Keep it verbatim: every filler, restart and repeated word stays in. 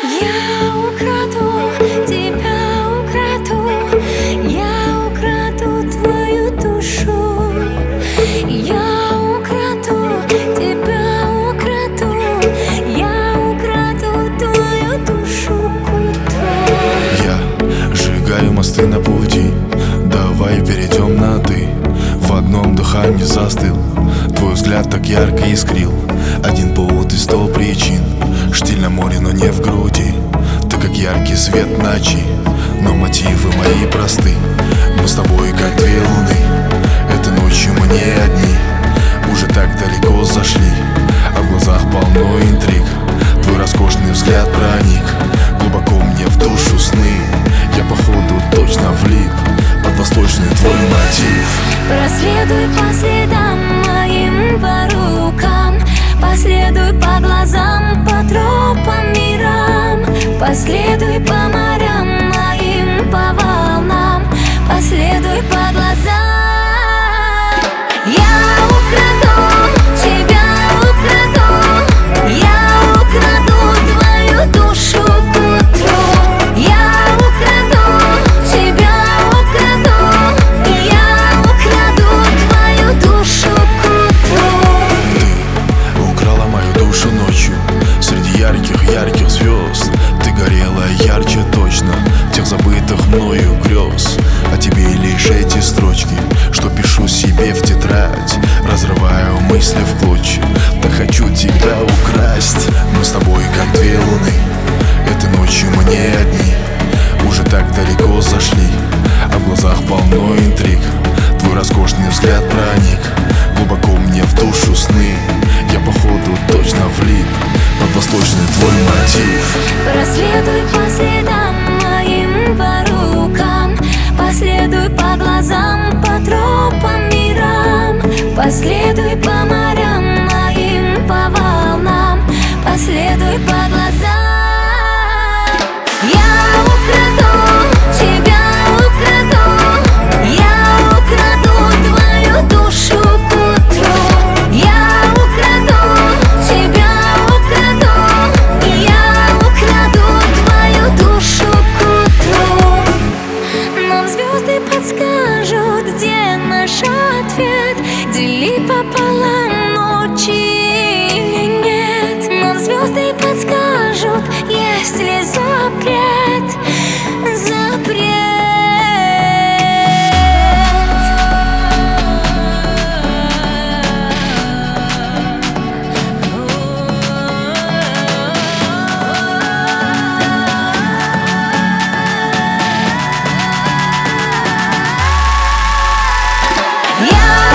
Я украду тебя, украду, я украду твою душу. Я украду тебя, украду, я украду твою душу к утру. Я сжигаю мосты на пути, давай перейдем на ты. В одном дыхании застыл, твой взгляд так ярко искрил. Один повод и сто причин, штиль на море, но не в груди. Ты как яркий свет ночи, но мотивы мои просты. Мы с тобой как две луны, этой ночью мы не одни. Уже так далеко зашли, а в глазах полно интриг. Твой роскошный взгляд проник глубоко мне в душу сны. Я походу точно влип под восточный твой мотив. Проследуй по следам моим, по рукам, последуй по глазам, по тропам мирам. Последуй по морям моим, по волнам, последуй по глазам. Я украду тебя, украду, я украду твою душу к утру. Я украду тебя, украду, я украду твою душу к утру. Ты украла мою душу ночью среди ярких-ярких звезд. Ты горела ярче точно тех забытых мною грез. О тебе лишь эти строчки, что пишу себе в тетрадь. Разрываю мысли в клочья, так хочу тебя украсть. Мы с тобой как две луны, этой ночью мы не одни. Уже так далеко зашли, а в глазах полно интриг. Твой роскошный взгляд проник глубоко мне в душу сны. Я походу точно влип под восточный твой мотив. Проследуй по следам моим, по рукам, последуй по глазам, по тропам мирам. Последуй по морям моим, по волнам, последуй по глазам. Я украду тебя, украду, я украду твою душу к утру. Я украду тебя, украду, я украду твою душу к утру. Нам звезды подскажут, где наш ответ. Дели пополам ночи или нет. Нам звезды подскажут, есть ли запрет, запрет. Я